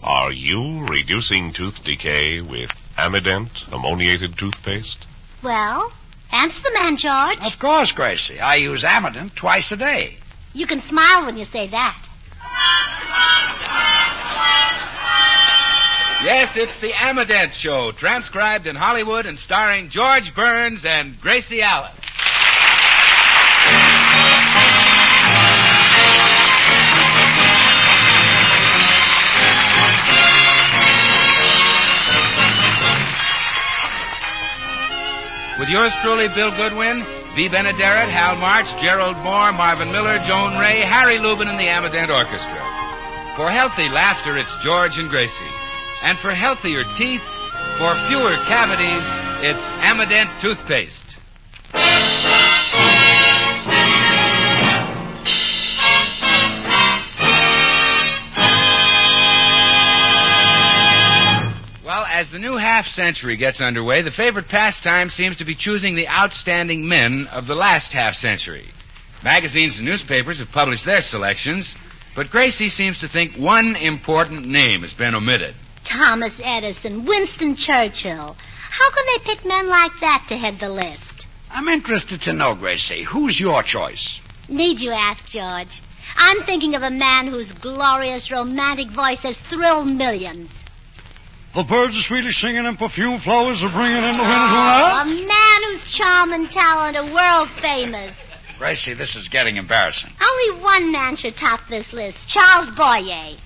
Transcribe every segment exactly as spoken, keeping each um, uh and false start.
Are you reducing tooth decay with Amident ammoniated toothpaste? Well, answer the man, George. Of course, Gracie. I use Amident twice a day. You can smile when you say that. Yes, it's the Amident Show, transcribed in Hollywood and starring George Burns and Gracie Allen. With yours truly, Bill Goodwin, V. Benaderet, Hal March, Gerald Moore, Marvin Miller, Joan Ray, Harry Lubin, and the Amident Orchestra. For healthy laughter, it's George and Gracie. And for healthier teeth, for fewer cavities, it's Amident toothpaste. Well, as the new half-century gets underway, the favorite pastime seems to be choosing the outstanding men of the last half-century. Magazines and newspapers have published their selections, but Gracie seems to think one important name has been omitted. Thomas Edison, Winston Churchill. How can they pick men like that to head the list? I'm interested to know, Gracie, who's your choice? Need you ask, George? I'm thinking of a man whose glorious romantic voice has thrilled millions. The birds are sweetly singing and perfume flowers are bringing in the wind Oh, tonight. a man whose charm and talent are world famous. Gracie, this is getting embarrassing. Only one man should top this list, Charles Boyer.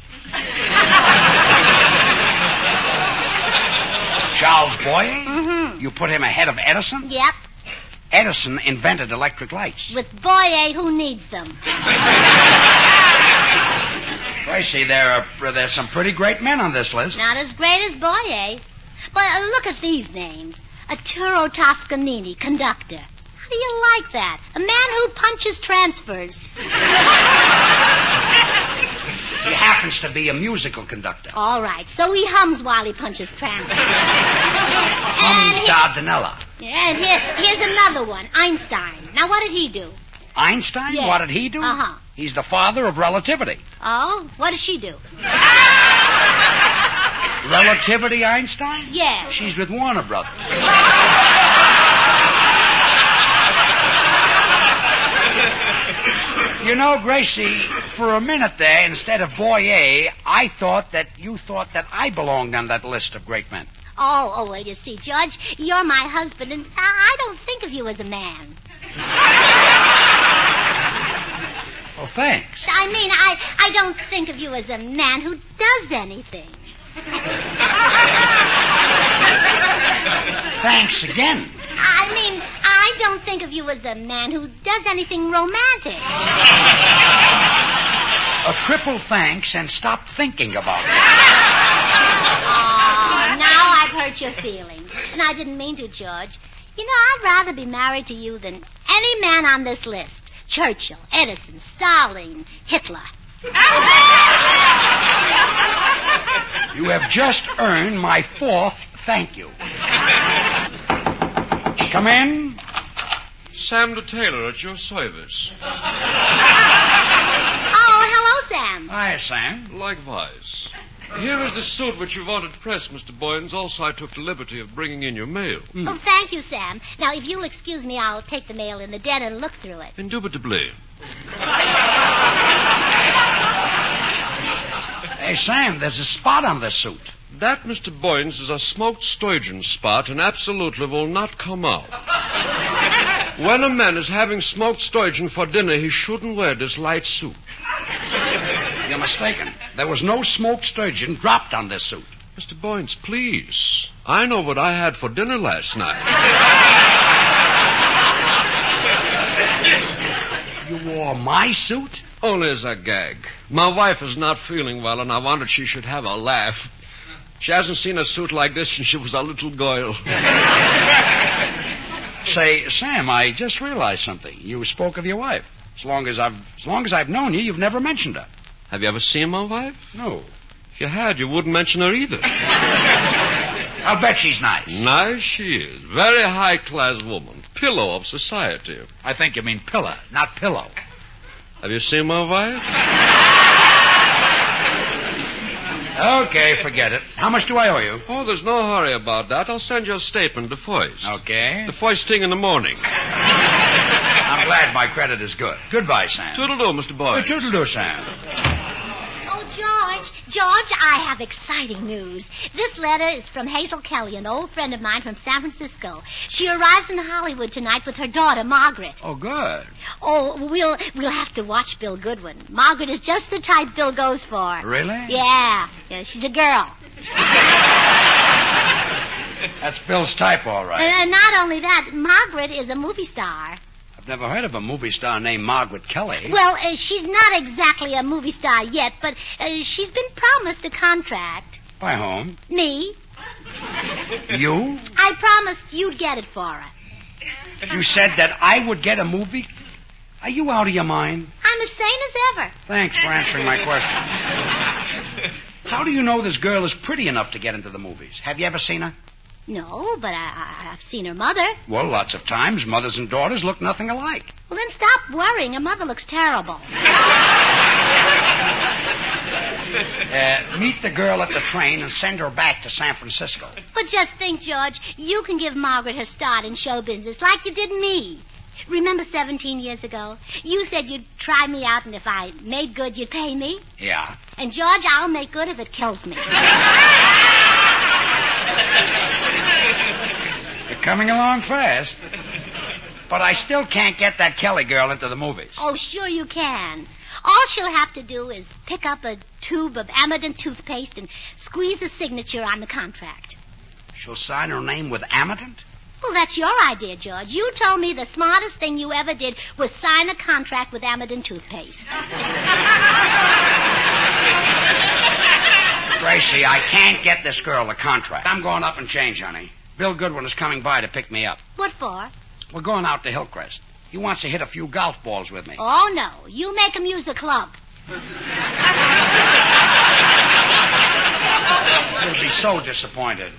Charles Boyer? Mm-hmm. You put him ahead of Edison? Yep. Edison invented electric lights. With Boyer, who needs them? Gracie, there are there's some pretty great men on this list. Not as great as Boyer. But uh, look at these names. Arturo Toscanini, conductor. How do you like that? A man who punches transfers. He happens to be a musical conductor. All right, so he hums while he punches transfers. Hums Dardanella. Yeah, and here, here's another one, Einstein. Now, what did he do? Einstein? Yeah. What did he do? Uh-huh. He's the father of relativity. Oh, what does she do? Relativity Einstein? Yeah. She's with Warner Brothers. You know, Gracie, for a minute there, instead of Boyer, I thought that you thought that I belonged on that list of great men. Oh, oh, well, you see, George, you're my husband, and I don't think of you as a man. Well, thanks. I mean, I, I don't think of you as a man who does anything. Thanks again. I mean, I don't think of you as a man who does anything romantic. A triple thanks and stop thinking about it. Oh, now I've hurt your feelings. And I didn't mean to, George. You know, I'd rather be married to you than any man on this list. Churchill, Edison, Stalin, Hitler. You have just earned my fourth thank you. Come in. Sam the tailor at your service. Oh, hello, Sam. Hi, Sam. Likewise. Here is the suit which you wanted pressed, Mister Boyens. Also, I took the liberty of bringing in your mail. Oh, thank you, Sam. Now, if you'll excuse me, I'll take the mail in the den and look through it. Indubitably. Hey, Sam, there's a spot on this suit. That, Mister Boyens, is a smoked sturgeon spot and absolutely will not come out. When a man is having smoked sturgeon for dinner, he shouldn't wear this light suit. You're mistaken. There was no smoked sturgeon dropped on this suit. Mister Boyens, please. I know what I had for dinner last night. You wore my suit? Only as a gag. My wife is not feeling well, and I wanted she should have a laugh. She hasn't seen a suit like this since she was a little girl. Say, Sam, I just realized something. You spoke of your wife. As long as I've, as long as I've known you, you've never mentioned her. Have you ever seen my wife? No. If you had, you wouldn't mention her either. I'll bet she's nice. Nice she is. Very high-class woman. Pillow of society. I think you mean pillar, not pillow. Have you seen my wife? Okay, forget it. How much do I owe you? Oh, there's no hurry about that. I'll send you a statement the first. Okay. The first thing in the morning. I'm glad my credit is good. Goodbye, Sam. Toodle-doo, Mister Boyd. Uh, toodle-doo, Sam. Oh, George, George, I have exciting news. This letter is from Hazel Kelly, an old friend of mine from San Francisco. She arrives in Hollywood tonight with her daughter, Margaret. Oh, good. Oh, we'll we'll have to watch Bill Goodwin. Margaret is just the type Bill goes for. Really? Yeah, yeah, she's a girl. That's Bill's type, all right. And not only that, Margaret is a movie star. I've never heard of a movie star named Margaret Kelly. Well, uh, she's not exactly a movie star yet, but uh, she's been promised a contract. By whom? Me. You? I promised you'd get it for her. You said that I would get a movie? Are you out of your mind? I'm as sane as ever. Thanks for answering my question. How do you know this girl is pretty enough to get into the movies? Have you ever seen her? No, but I, I, I've seen her mother. Well, lots of times mothers and daughters look nothing alike. Well, then stop worrying. Her mother looks terrible. Uh, meet the girl at the train and send her back to San Francisco. But just think, George, you can give Margaret her start in show business like you did me. Remember seventeen years ago? You said you'd try me out, and if I made good, you'd pay me? Yeah. And, George, I'll make good if it kills me. You're coming along fast. But I still can't get that Kelly girl into the movies. Oh, sure you can. All she'll have to do is pick up a tube of Amidon toothpaste and squeeze a signature on the contract. She'll sign her name with Amidon? Well, that's your idea, George. You told me the smartest thing you ever did was sign a contract with Amidon toothpaste. Gracie, I can't get this girl a contract. I'm going up and change, honey. Bill Goodwin is coming by to pick me up. What for? We're going out to Hillcrest. He wants to hit a few golf balls with me. Oh, no. You make him use the club. He'll be so disappointed.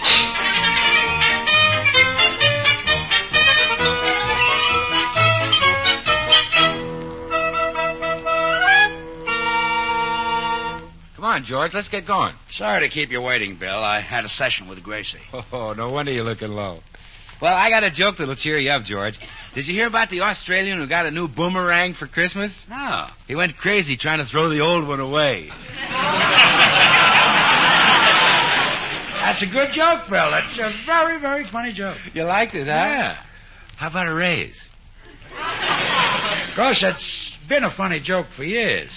Come on, George, let's get going. Sorry to keep you waiting, Bill. I had a session with Gracie. Oh, no wonder you're looking low. Well, I got a joke that'll cheer you up, George. Did you hear about the Australian who got a new boomerang for Christmas? No. He went crazy trying to throw the old one away. That's a good joke, Bill. That's a very, very funny joke. You liked it, huh? Yeah. How about a raise? Gosh, that's been a funny joke for years.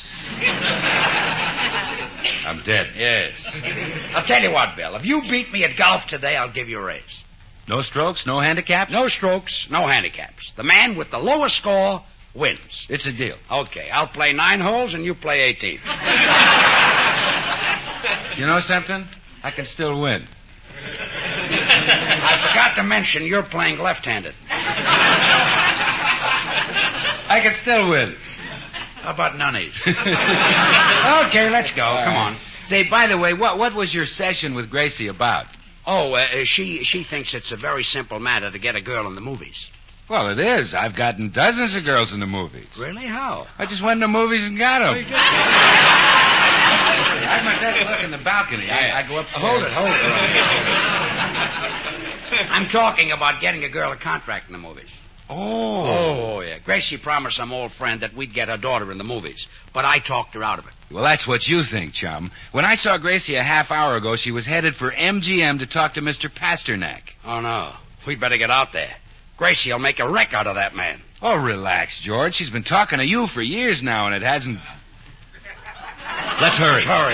I'm dead. Yes. I'll tell you what, Bill. If you beat me at golf today, I'll give you a raise. No strokes, no handicaps? No strokes, no handicaps. The man with the lowest score wins. It's a deal. Okay, I'll play nine holes and you play eighteen. You know something? I can still win. I forgot to mention you're playing left-handed. I can still win. How about nunnies? Okay, let's go. Come on. Say, by the way, what what was your session with Gracie about? Oh, uh, she she thinks it's a very simple matter to get a girl in the movies. Well, it is. I've gotten dozens of girls in the movies. Really? How? I just went in the movies and got them. I have my best look in the balcony. Yeah. I, I go upstairs. Hold it, hold it. I'm talking about getting a girl a contract in the movies. Oh. Oh, yeah. Gracie promised some old friend that we'd get her daughter in the movies, but I talked her out of it. Well, that's what you think, chum. When I saw Gracie a half hour ago, she was headed for M G M to talk to Mister Pasternak. Oh, no. We'd better get out there. Gracie will make a wreck out of that man. Oh, relax, George. She's been talking to you for years now, and it hasn't... Let's hurry. Let's hurry.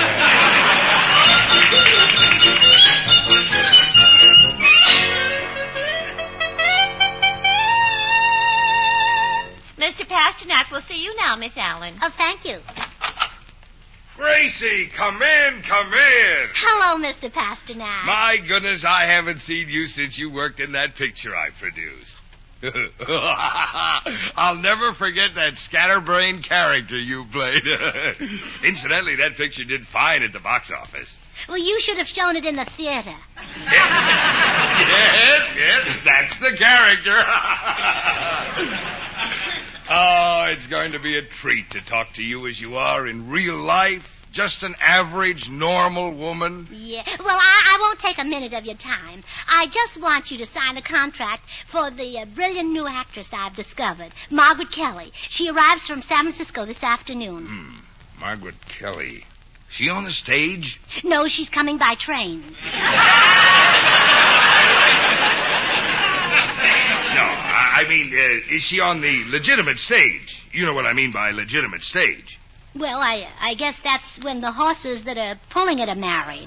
Mister Pasternak will see you now, Miss Allen. Oh, thank you. Gracie, come in, come in. Hello, Mister Pasternak. My goodness, I haven't seen you since you worked in that picture I produced. I'll never forget that scatterbrain character you played. Incidentally, that picture did fine at the box office. Well, you should have shown it in the theater. Yes, yes, that's the character. Oh, it's going to be a treat to talk to you as you are in real life, Just an average, normal woman? Yeah. Well, I, I won't take a minute of your time. I just want you to sign a contract for the uh, brilliant new actress I've discovered, Margaret Kelly. She arrives from San Francisco this afternoon. Hmm. Margaret Kelly. She on the stage? No, she's coming by train. No, I, I mean, uh, is she on the legitimate stage? You know what I mean by legitimate stage. Well, I I guess that's when the horses that are pulling it are married.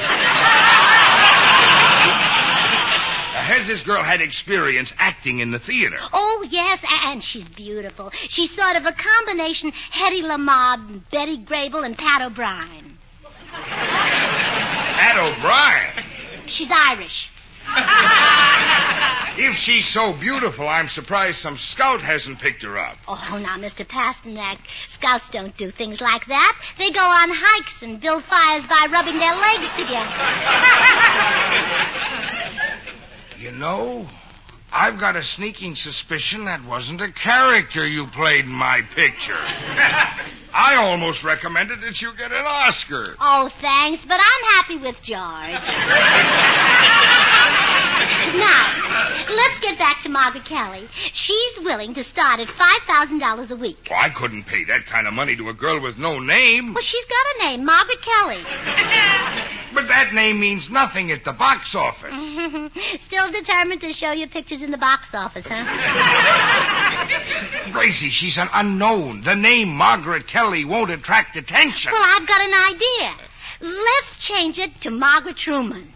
Uh, has this girl had experience acting in the theater? Oh, yes, and she's beautiful. She's sort of a combination Hedy Lamarr, Betty Grable, and Pat O'Brien. Pat O'Brien? She's Irish. If she's so beautiful, I'm surprised some scout hasn't picked her up. Oh, now, Mister Pasternak, scouts don't do things like that. They go on hikes and build fires by rubbing their legs together. You know, I've got a sneaking suspicion that wasn't a character you played in my picture. I almost recommended that you get an Oscar. Oh, thanks, but I'm happy with George. Now, let's get back to Margaret Kelly. She's willing to start at five thousand dollars a week. Well, I couldn't pay that kind of money to a girl with no name. Well, she's got a name, Margaret Kelly. But that name means nothing at the box office. Still determined to show your pictures in the box office, huh? Gracie, she's an unknown. The name Margaret Kelly won't attract attention. Well, I've got an idea. Let's change it to Margaret Truman.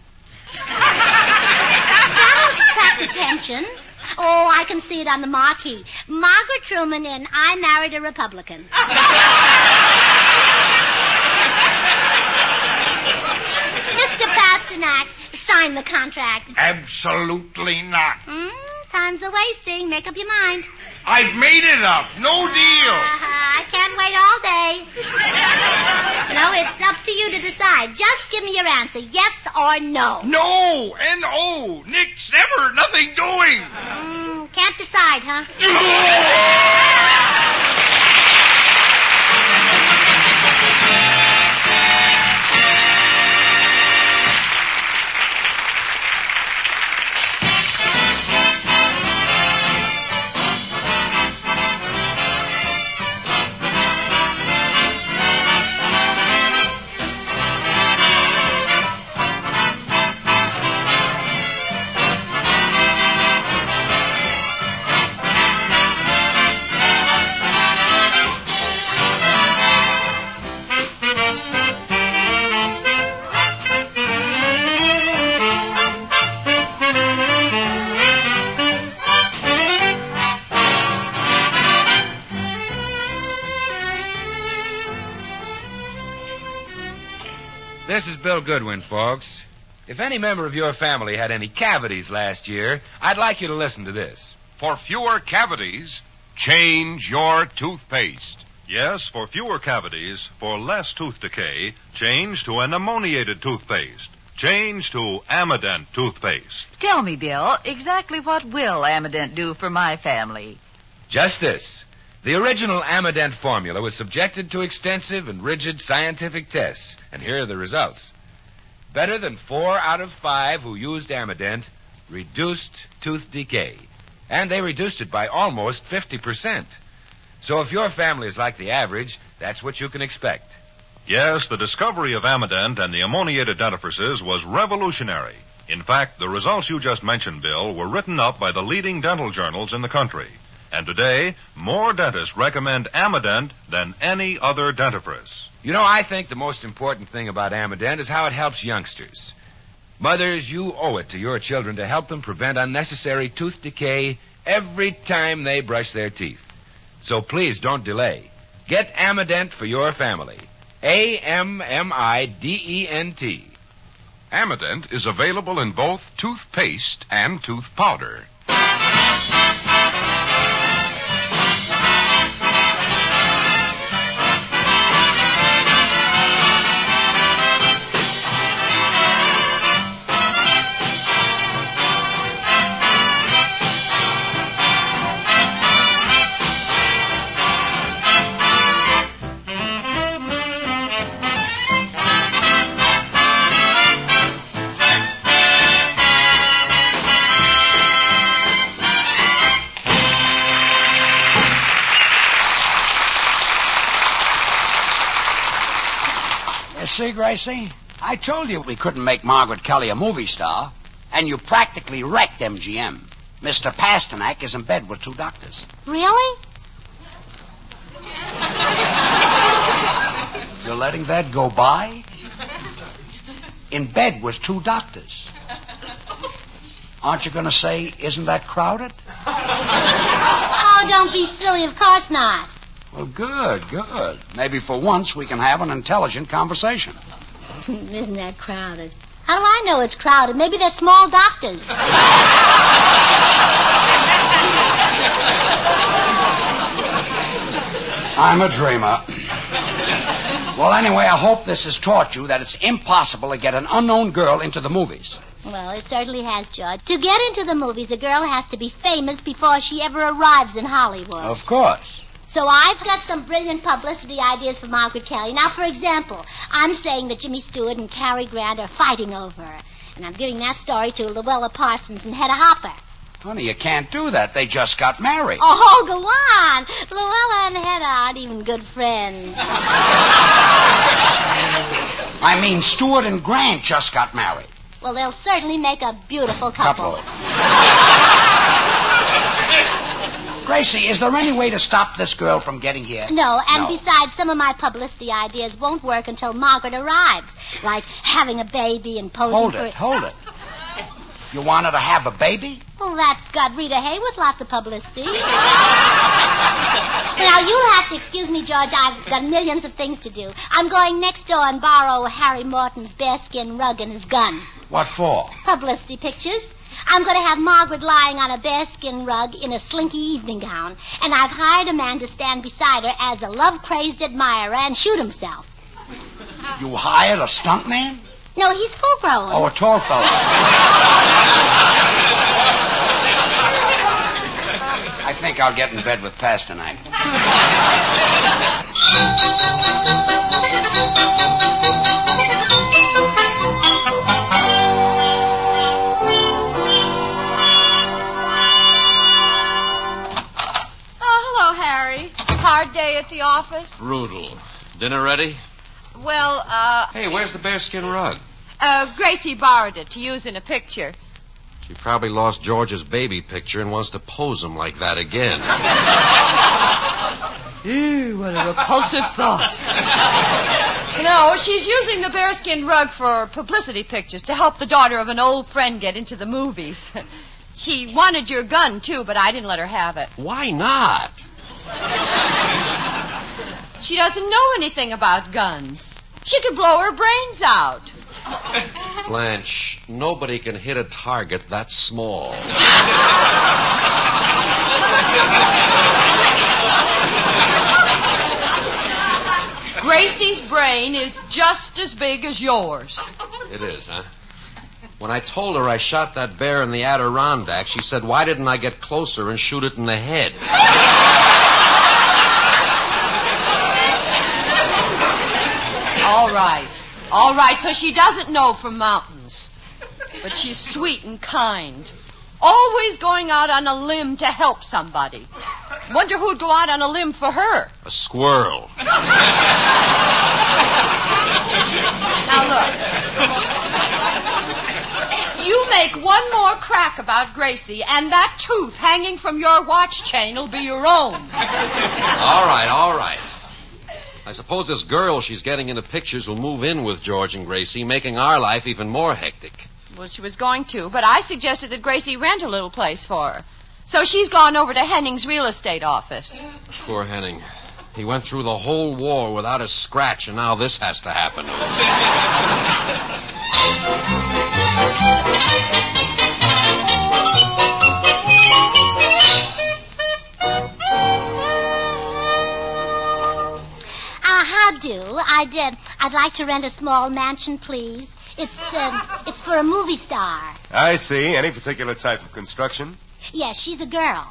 That'll attract attention. Oh, I can see it on the marquee. Margaret Truman in I Married a Republican. Mister Pasternak, sign the contract. Absolutely not. Mm, time's a wasting. Make up your mind. I've made it up. No deal. Uh, I can't wait all day. No, it's up to you to decide. Just give me your answer, yes or no. No, N O. Nix, never, nothing doing. Mm, can't decide, huh? This is Bill Goodwin, folks. If any member of your family had any cavities last year, I'd like you to listen to this. For fewer cavities, change your toothpaste. Yes, for fewer cavities, for less tooth decay, change to an ammoniated toothpaste. Change to Amident toothpaste. Tell me, Bill, exactly what will Amident do for my family? Just this. The original Amident formula was subjected to extensive and rigid scientific tests, and here are the results. Better than four out of five who used Amident reduced tooth decay, and they reduced it by almost fifty percent. So if your family is like the average, that's what you can expect. Yes, the discovery of Amident and the ammoniated dentifrices was revolutionary. In fact, the results you just mentioned, Bill, were written up by the leading dental journals in the country. And today, more dentists recommend Amident than any other dentifrice. You know, I think the most important thing about Amident is how it helps youngsters. Mothers, you owe it to your children to help them prevent unnecessary tooth decay every time they brush their teeth. So please don't delay. Get Amident for your family. A M M I D E N T. Amident is available in both toothpaste and tooth powder. See, Gracie? I told you we couldn't make Margaret Kelly a movie star, and you practically wrecked M G M. Mister Pasternak is in bed with two doctors. Really? You're letting that go by? In bed with two doctors. Aren't you going to say, isn't that crowded? Oh, don't be silly. Of course not. Well, good, good. Maybe for once we can have an intelligent conversation. Isn't that crowded? How do I know it's crowded? Maybe they're small doctors. I'm a dreamer. Well, anyway, I hope this has taught you that it's impossible to get an unknown girl into the movies. Well, it certainly has, George. To get into the movies, a girl has to be famous before she ever arrives in Hollywood. Of course. So I've got some brilliant publicity ideas for Margaret Kelly. Now, for example, I'm saying that Jimmy Stewart and Cary Grant are fighting over her. And I'm giving that story to Luella Parsons and Hedda Hopper. Honey, you can't do that. They just got married. Oh, go on. Luella and Hedda aren't even good friends. I mean, Stewart and Grant just got married. Well, they'll certainly make a beautiful couple. couple. Gracie, is there any way to stop this girl from getting here? No, and No. besides, some of my publicity ideas won't work until Margaret arrives. Like having a baby and posing Hold for... it, hold it. You want her to have a baby? Well, that got Rita Hayworth lots of publicity. Now, you'll have to excuse me, George. I've got millions of things to do. I'm going next door and borrow Harry Morton's bearskin rug and his gun. What for? Publicity pictures. I'm going to have Margaret lying on a bearskin rug in a slinky evening gown, and I've hired a man to stand beside her as a love-crazed admirer and shoot himself. You hired a stuntman? No, he's full-grown. Oh, a tall fellow. I think I'll get in bed with Pasternak. Hard day at the office? Brutal. Dinner ready? Well, uh... Hey, where's the bearskin rug? Uh, Gracie borrowed it to use in a picture. She probably lost George's baby picture and wants to pose him like that again. Ew, what a repulsive thought. No, she's using the bearskin rug for publicity pictures to help the daughter of an old friend get into the movies. She wanted your gun, too, but I didn't let her have it. Why not? She doesn't know anything about guns. She could blow her brains out. Blanche, nobody can hit a target that small. Gracie's brain is just as big as yours. It is, huh? When I told her I shot that bear in the Adirondack, she said, why didn't I get closer and shoot it in the head? All right. All right, so she doesn't know from mountains. But she's sweet and kind. Always going out on a limb to help somebody. Wonder who'd go out on a limb for her. A squirrel. Now look. You make one more crack about Gracie, and that tooth hanging from your watch chain will be your own. All right, all right. I suppose this girl she's getting into pictures will move in with George and Gracie, making our life even more hectic. Well, she was going to, but I suggested that Gracie rent a little place for her. So she's gone over to Henning's real estate office. Poor Henning. He went through the whole war without a scratch, and now this has to happen. How do? I'd, uh, I'd like to rent a small mansion, please. It's, uh, it's for a movie star. I see. Any particular type of construction? Yes, she's a girl.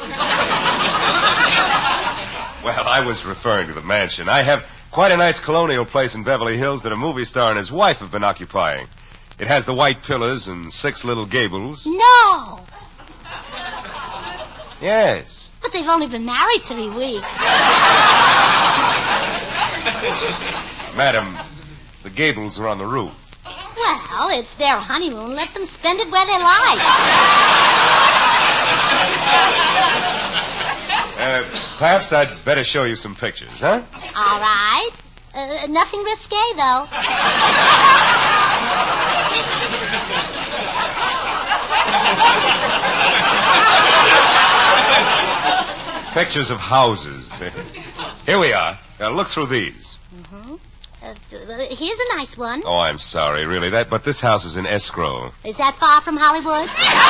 Well, I was referring to the mansion. I have quite a nice colonial place in Beverly Hills that a movie star and his wife have been occupying. It has the white pillars and six little gables. No! Yes. But they've only been married three weeks. Madam, The gables are on the roof. Well, it's their honeymoon. Let them spend it where they like. Uh, perhaps I'd better show you some pictures, huh? All right. Uh, nothing risque, though. Pictures of houses. Here we are. Now look through these. Mm-hmm. Uh, here's a nice one. Oh, I'm sorry, really. That, but this house is in escrow. Is that far from Hollywood?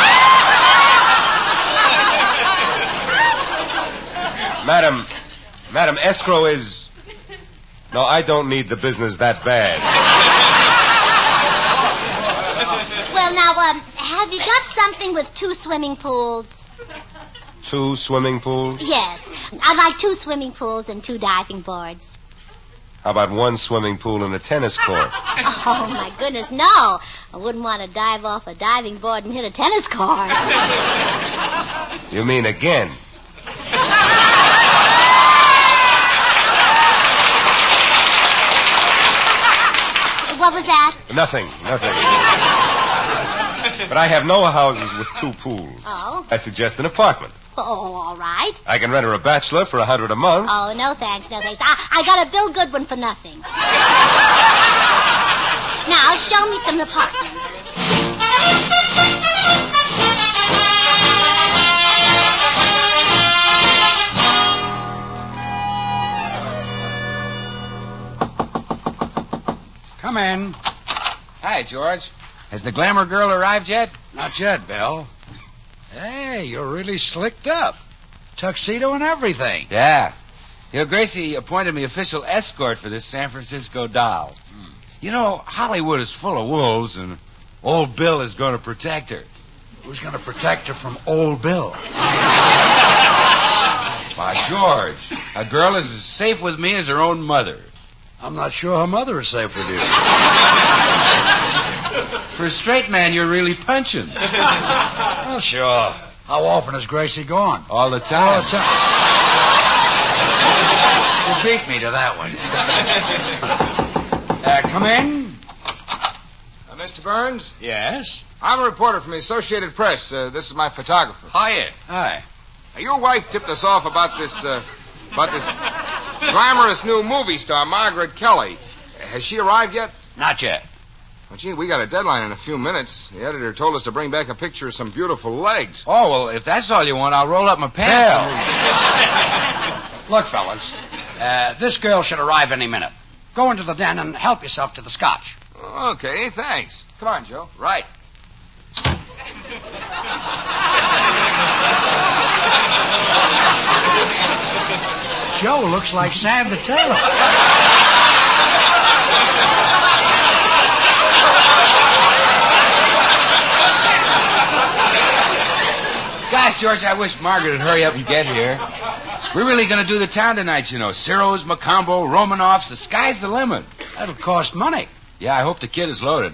Madam, Madam, escrow is... No, I don't need the business that bad. Well, now, um, have you got something with two swimming pools? Two swimming pools? Yes. I'd like two swimming pools and two diving boards. How about one swimming pool and a tennis court? Oh, my goodness, no. I wouldn't want to dive off a diving board and hit a tennis court. You mean again? What was that? Nothing, nothing. But I have no houses with two pools. Oh? I suggest an apartment. Oh, all right. I can rent her a bachelor for a hundred a month. Oh, no thanks, no thanks. I, I got a Bill Goodwin for nothing. Now, show me some apartments. Come in. Hi, George. Has the glamour girl arrived yet? Not yet, Bill. Hey, you're really slicked up. Tuxedo and everything. Yeah. You know, Gracie appointed me official escort for this San Francisco doll. Hmm. You know, Hollywood is full of wolves, and old Bill is going to protect her. Who's going to protect her from old Bill? Why, George, a girl is as safe with me as her own mother. I'm not sure her mother is safe with you. For a straight man, you're really punching. Well, sure. How often has Gracie gone? All the time. All the time. You beat me to that one. Uh, come in. Uh, Mister Burns? Yes? I'm a reporter from the Associated Press. Uh, this is my photographer. Hiya. Hi. Uh, your wife tipped us off about this, uh, about this glamorous new movie star, Margaret Kelly. Has she arrived yet? Not yet. Well, gee, we got a deadline in a few minutes. The editor told us to bring back a picture of some beautiful legs. Oh, well, if that's all you want, I'll roll up my pants. Look, fellas, uh, this girl should arrive any minute. Go into the den and help yourself to the scotch. Okay, thanks. Come on, Joe. Right. Joe looks like Sam the Tailor. Gosh, George, I wish Margaret would hurry up and get here. We're really going to do the town tonight, you know. Ciro's, Macombo, Romanoff's. The sky's the limit. That'll cost money. Yeah, I hope the kid is loaded.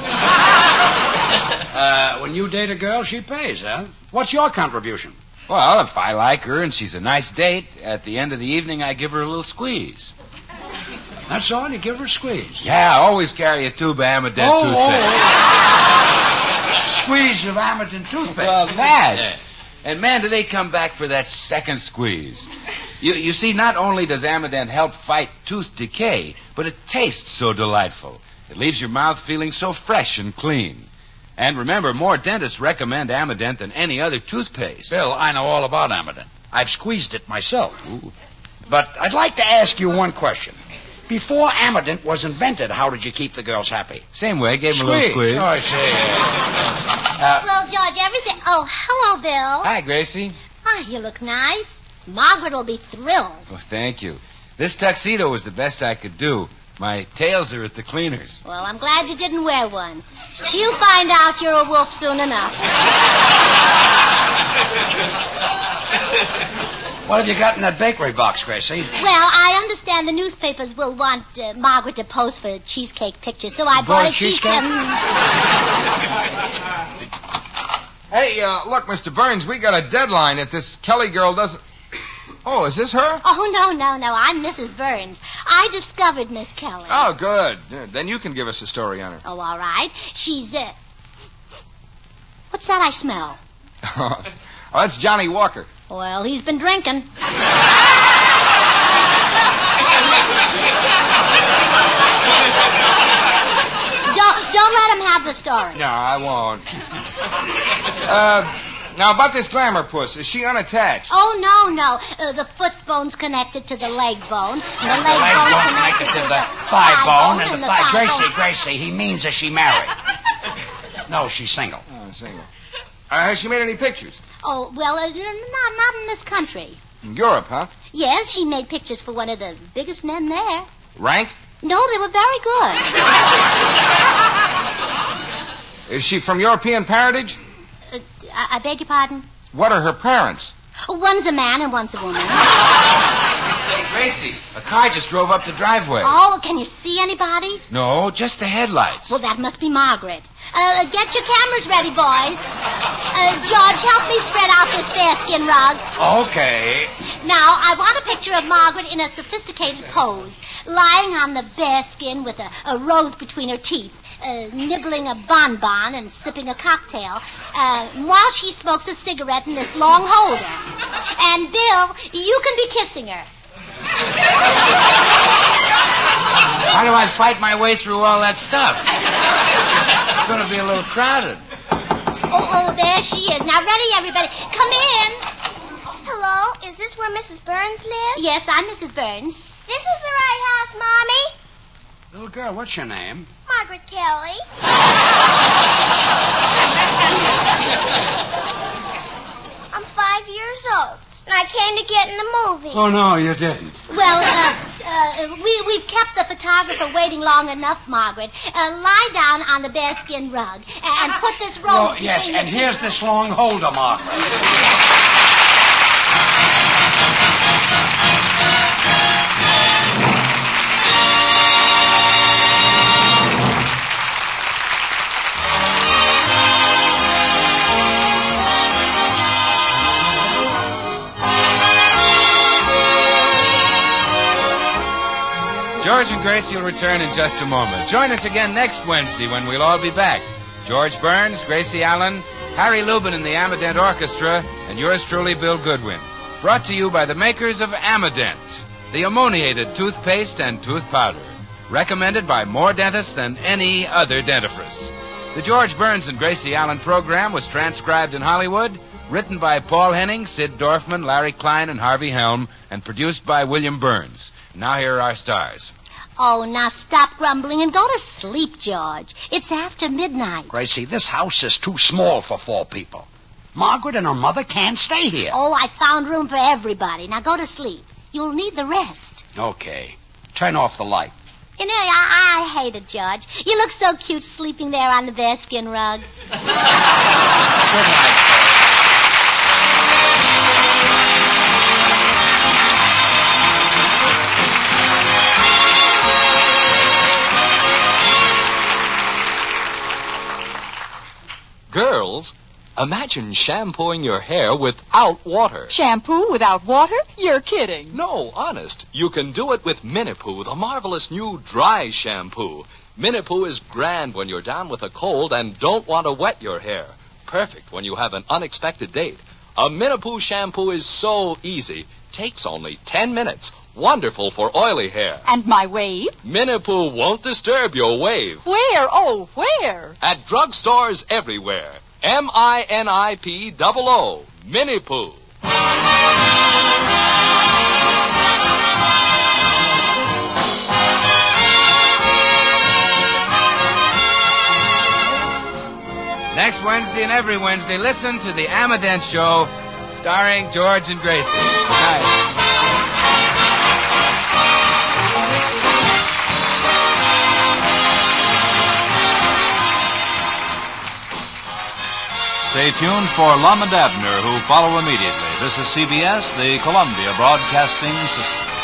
Uh, when you date a girl, she pays, huh? What's your contribution? Well, if I like her and she's a nice date, at the end of the evening I give her a little squeeze. That's all? You give her a squeeze? Yeah, I always carry a tube of Amadent oh, toothpaste. Oh, oh. Squeeze of Amadent toothpaste. Well, that's... Yeah. And, man, do they come back for that second squeeze. You, you see, not only does Amadent help fight tooth decay, but it tastes so delightful. It leaves your mouth feeling so fresh and clean. And remember, more dentists recommend Amadent than any other toothpaste. Bill, I know all about Amadent. I've squeezed it myself. Ooh. But I'd like to ask you one question. Before Amadent was invented, how did you keep the girls happy? Same way, gave them a little squeeze. Oh, I see. Uh, well, George, everything... Oh, hello, Bill. Hi, Gracie. Oh, you look nice. Margaret will be thrilled. Oh, thank you. This tuxedo was the best I could do. My tails are at the cleaners. Well, I'm glad you didn't wear one. She'll find out you're a wolf soon enough. What have you got in that bakery box, Gracie? Well, I understand the newspapers will want uh, Margaret to pose for cheesecake pictures, so I you bought a a cheesecake. Hey, uh, look, Mister Burns, we got a deadline if this Kelly girl doesn't... Oh, is this her? Oh, no, no, no. I'm Missus Burns. I discovered Miss Kelly. Oh, good. Then you can give us a story on her. Oh, all right. She's, uh... What's that I smell? Oh, that's Johnny Walker. Well, he's been drinking. don't, don't let him have the story. No, I won't. uh... Now, about this glamour puss, is she unattached? Oh, no, no. Uh, the foot bone's connected to the leg bone. And the leg, The leg bone's bone's connected, connected to, to the the thigh bone, and the thigh... thigh Gracie, bone. Gracie, he means is she married. No, she's single. Oh, single. Uh, has she made any pictures? Oh, well, uh, n- not, not in this country. In Europe, huh? Yes, she made pictures for one of the biggest men there. Rank? No, they were very good. Is she from European parentage? Uh, I, I beg your pardon? What are her parents? One's a man and one's a woman. Hey, Gracie, a car just drove up the driveway. Oh, can you see anybody? No, just the headlights. Well, that must be Margaret. Uh, get your cameras ready, boys. Uh, George, help me spread out this bearskin rug. Okay. Now, I want a picture of Margaret in a sophisticated pose, lying on the bearskin with a, a rose between her teeth, uh, nibbling a bonbon and sipping a cocktail, uh, while she smokes a cigarette in this long holder. And, Bill, you can be kissing her. How do I fight my way through all that stuff? It's going to be a little crowded. Oh, oh, there she is. Now, ready, everybody. Come in. Hello, is this where Missus Burns lives? Yes, I'm Missus Burns. This is the right house, Mommy. Little girl, what's your name? Margaret Kelly. I'm five years old, and I came to get in the movie. Oh, no, you didn't. Well, uh, uh, we, we've kept the photographer waiting long enough, Margaret. Uh, lie down on the bearskin rug and put this rose Oh, between yes, your and teeth. here's this long holder, Margaret. George and Gracie will return in just a moment. Join us again next Wednesday when we'll all be back. George Burns, Gracie Allen, Harry Lubin and the Amadent Orchestra, and yours truly, Bill Goodwin. Brought to you by the makers of Amadent, the ammoniated toothpaste and tooth powder. Recommended by more dentists than any other dentifrice. The George Burns and Gracie Allen program was transcribed in Hollywood, written by Paul Henning, Sid Dorfman, Larry Klein, and Harvey Helm, and produced by William Burns. Now here are our stars. Oh, now stop grumbling and go to sleep, George. It's after midnight. Gracie, this house is too small for four people. Margaret and her mother can't stay here. Oh, I found room for everybody. Now go to sleep. You'll need the rest. Okay. Turn off the light. You know, I, I hate it, George. You look so cute sleeping there on the bearskin rug. Good night. Girls, imagine shampooing your hair without water. Shampoo without water? You're kidding. No, honest. You can do it with Minipoo, the marvelous new dry shampoo. Minipoo is grand when you're down with a cold and don't want to wet your hair. Perfect when you have an unexpected date. A Minipoo shampoo is so easy. Takes only ten minutes. Wonderful for oily hair. And my wave? Minipoo won't disturb your wave. Where? Oh, where? At drugstores everywhere. M I N I P O O. Minipoo. Next Wednesday and every Wednesday, listen to the Amadent Show, starring George and Gracie. Good night. Stay tuned for Lum and Abner, who follow immediately. This is C B S, the Columbia Broadcasting System.